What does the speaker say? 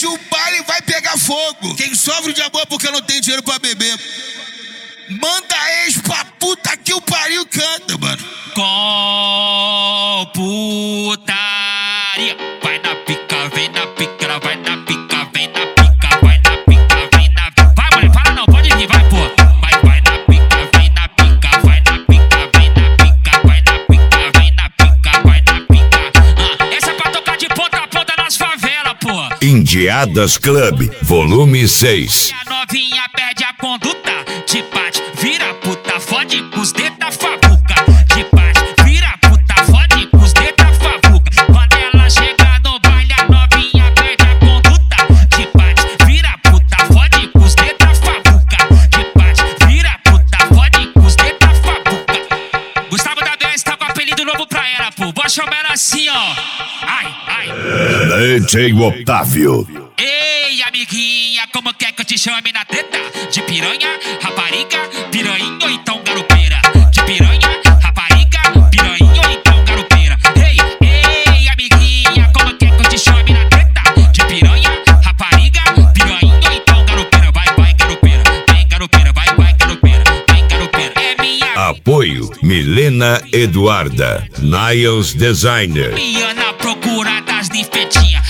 Hoje o baile vai pegar fogo. Quem sofre de amor porque não tem dinheiro pra beber, manda ex pra puta que o pariu canta, mano. Com putaria. Vai na pica, vem na pica, ela vai na pica, vem na pica, vai na pica, vem na pica. Vai, mulher, para não, pode vir, vai, pô. Vai na pica, vem na pica, vai na pica, vem na pica, vai na pica, vem na pica, vai na pica. Essa é pra tocar de ponta a ponta nas favelas, pô. Indiadas Club, volume 6. A novinha perde a conduta, te bate, vira puta, fode com os dedos da fabuca. Te bate, vira puta, fode com os dedos da fabuca. Quando ela chega no baile, a novinha perde a conduta. Te bate, vira puta, fode com os dedos da fabuca. Te bate, vira puta, fode com os dedos da fabuca. Gustavo da BS tá com apelido novo pra ela, pô. Vou chamar ela assim, ó. Ai, ai. DJ Otávio. Ei, amiguinha, como quer que eu te chame na treta? De piranha, rapariga, piranha ou então garupeira? De piranha, rapariga, piranha ou então garupeira? Ei, amiguinha, como quer que eu te chame na treta? De piranha, rapariga, piranha ou então garupeira? Vai, garupeira, vem garupeira, vai, garupeira, vem garupeira. É minha Apoio Milena Eduarda, Niles Designer. minha na procura das ninfetinhas.